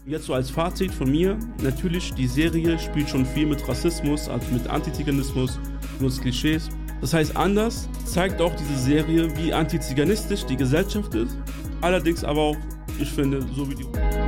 Jetzt so als Fazit von mir, natürlich, die Serie spielt schon viel mit Rassismus, also mit Antiziganismus, benutzt Klischees. Das heißt, anders zeigt auch diese Serie, wie antiziganistisch die Gesellschaft ist. Allerdings aber auch, ich finde, so wie die...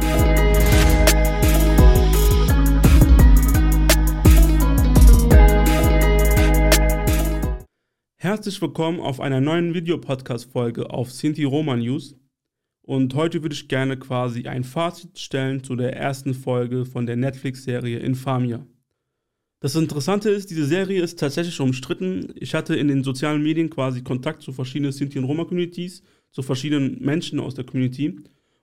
Herzlich willkommen auf einer neuen Videopodcast-Folge auf Sinti Roma News. Und heute würde ich gerne quasi ein Fazit stellen zu der ersten Folge von der Netflix-Serie Infamia. Das Interessante ist, diese Serie ist tatsächlich umstritten. Ich hatte in den sozialen Medien quasi Kontakt zu verschiedenen Sinti- und Roma-Communities, zu verschiedenen Menschen aus der Community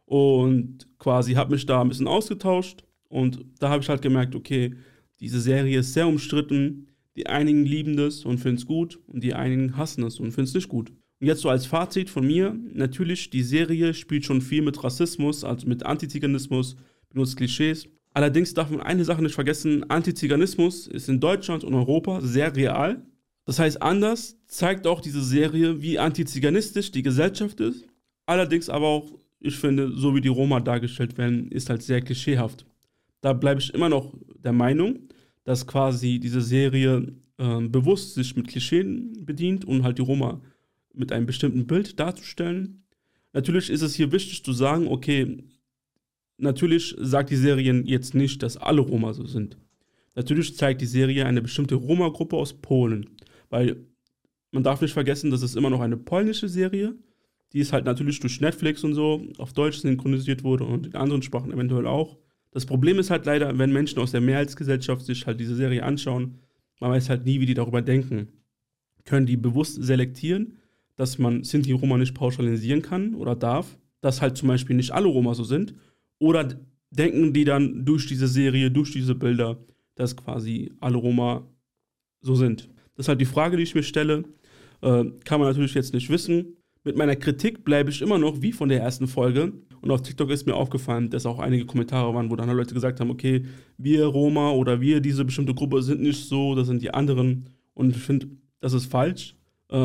und quasi habe mich da ein bisschen ausgetauscht und da habe ich halt gemerkt, okay, diese Serie ist sehr umstritten. Die einigen lieben das und finden es gut und die einigen hassen es und finden es nicht gut. Und jetzt so als Fazit von mir, natürlich, die Serie spielt schon viel mit Rassismus, also mit Antiziganismus, benutzt Klischees. Allerdings darf man eine Sache nicht vergessen, Antiziganismus ist in Deutschland und Europa sehr real. Das heißt, anders zeigt auch diese Serie, wie antiziganistisch die Gesellschaft ist. Allerdings aber auch, ich finde, so wie die Roma dargestellt werden, ist halt sehr klischeehaft. Da bleibe ich immer noch der Meinung, dass quasi diese Serie bewusst sich mit Klischeen bedient und halt die Roma mit einem bestimmten Bild darzustellen. Natürlich ist es hier wichtig zu sagen, okay, natürlich sagt die Serie jetzt nicht, dass alle Roma so sind. Natürlich zeigt die Serie eine bestimmte Roma-Gruppe aus Polen, weil man darf nicht vergessen, das ist immer noch eine polnische Serie, die ist halt natürlich durch Netflix und so auf Deutsch synchronisiert wurde und in anderen Sprachen eventuell auch. Das Problem ist halt leider, wenn Menschen aus der Mehrheitsgesellschaft sich halt diese Serie anschauen, man weiß halt nie, wie die darüber denken. Können die bewusst selektieren, dass man Sinti Roma nicht pauschalisieren kann oder darf, dass halt zum Beispiel nicht alle Roma so sind, oder denken die dann durch diese Serie, durch diese Bilder, dass quasi alle Roma so sind. Das ist halt die Frage, die ich mir stelle. Kann man natürlich jetzt nicht wissen. Mit meiner Kritik bleibe ich immer noch wie von der ersten Folge. Und auf TikTok ist mir aufgefallen, dass auch einige Kommentare waren, wo dann Leute gesagt haben, okay, wir Roma oder wir, diese bestimmte Gruppe sind nicht so, das sind die anderen. Und ich finde, das ist falsch.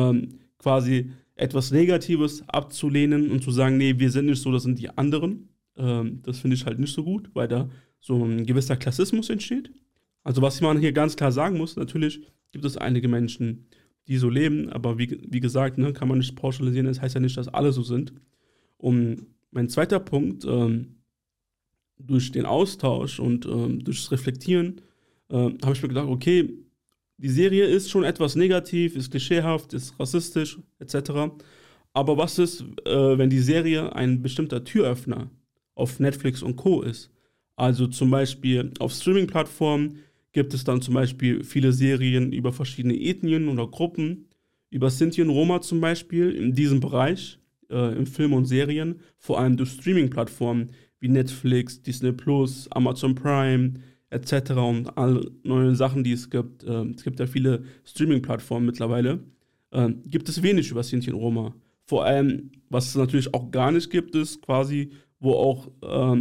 Quasi etwas Negatives abzulehnen und zu sagen, nee, wir sind nicht so, das sind die anderen. Das finde ich halt nicht so gut, weil da so ein gewisser Klassismus entsteht. Also was man hier ganz klar sagen muss, natürlich gibt es einige Menschen, die so leben, aber wie gesagt, ne, kann man nicht pauschalisieren, das heißt ja nicht, dass alle so sind. Und mein zweiter Punkt, durch den Austausch und durch das Reflektieren, habe ich mir gedacht, okay, die Serie ist schon etwas negativ, ist klischeehaft, ist rassistisch, etc. Aber was ist, wenn die Serie ein bestimmter Türöffner auf Netflix und Co. ist? Also zum Beispiel auf Streaming-Plattformen gibt es dann zum Beispiel viele Serien über verschiedene Ethnien oder Gruppen, über Sinti und Roma zum Beispiel in diesem Bereich, in Filmen und Serien, vor allem durch Streaming-Plattformen wie Netflix, Disney+, Amazon Prime, etc. und alle neuen Sachen, die es gibt. Es gibt ja viele Streaming-Plattformen mittlerweile. Gibt es wenig über Sinti und Roma. Vor allem, was es natürlich auch gar nicht gibt, ist quasi, wo auch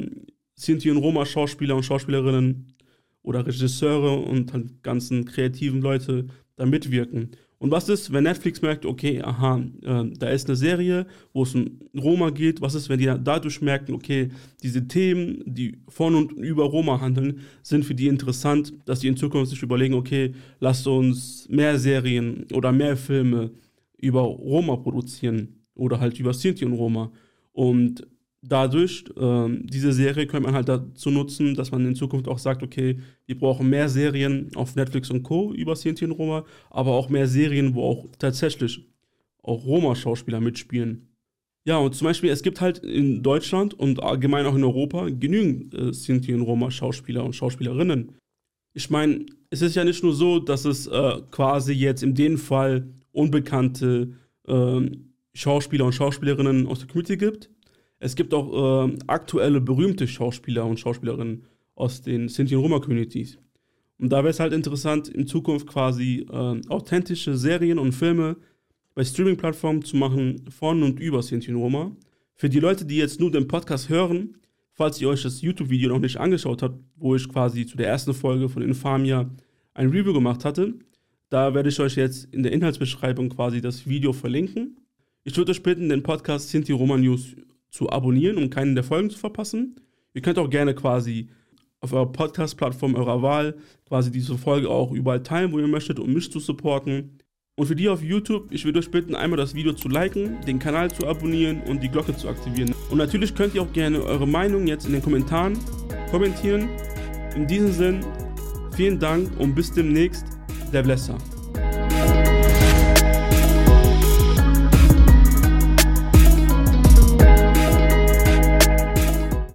Sinti und Roma Schauspieler und Schauspielerinnen oder Regisseure und halt ganzen kreativen Leute da mitwirken. Und was ist, wenn Netflix merkt, okay, aha, da ist eine Serie, wo es um Roma geht, was ist, wenn die dadurch merken, okay, diese Themen, die von und über Roma handeln, sind für die interessant, dass die in Zukunft sich überlegen, okay, lasst uns mehr Serien oder mehr Filme über Roma produzieren oder halt über Sinti und Roma. Und dadurch, diese Serie könnte man halt dazu nutzen, dass man in Zukunft auch sagt, okay, wir brauchen mehr Serien auf Netflix und Co. über Sinti und Roma, aber auch mehr Serien, wo auch tatsächlich auch Roma-Schauspieler mitspielen. Ja, und zum Beispiel, es gibt halt in Deutschland und allgemein auch in Europa genügend Sinti und Roma-Schauspieler und Schauspielerinnen. Ich meine, es ist ja nicht nur so, dass es quasi jetzt in dem Fall unbekannte Schauspieler und Schauspielerinnen aus der Community gibt. Es gibt auch aktuelle berühmte Schauspieler und Schauspielerinnen aus den Sinti- und Roma-Communities. Und da wäre es halt interessant, in Zukunft quasi authentische Serien und Filme bei Streaming-Plattformen zu machen von und über Sinti und Roma. Für die Leute, die jetzt nur den Podcast hören, falls ihr euch das YouTube-Video noch nicht angeschaut habt, wo ich quasi zu der ersten Folge von Infamia ein Review gemacht hatte, da werde ich euch jetzt in der Inhaltsbeschreibung quasi das Video verlinken. Ich würde euch bitten, den Podcast Sinti Roma News zu abonnieren, um keine der Folgen zu verpassen. Ihr könnt auch gerne quasi auf eurer Podcast-Plattform eurer Wahl quasi diese Folge auch überall teilen, wo ihr möchtet, um mich zu supporten. Und für die auf YouTube, ich würde euch bitten, einmal das Video zu liken, den Kanal zu abonnieren und die Glocke zu aktivieren. Und natürlich könnt ihr auch gerne eure Meinung jetzt in den Kommentaren kommentieren. In diesem Sinn, vielen Dank und bis demnächst, der Blesser.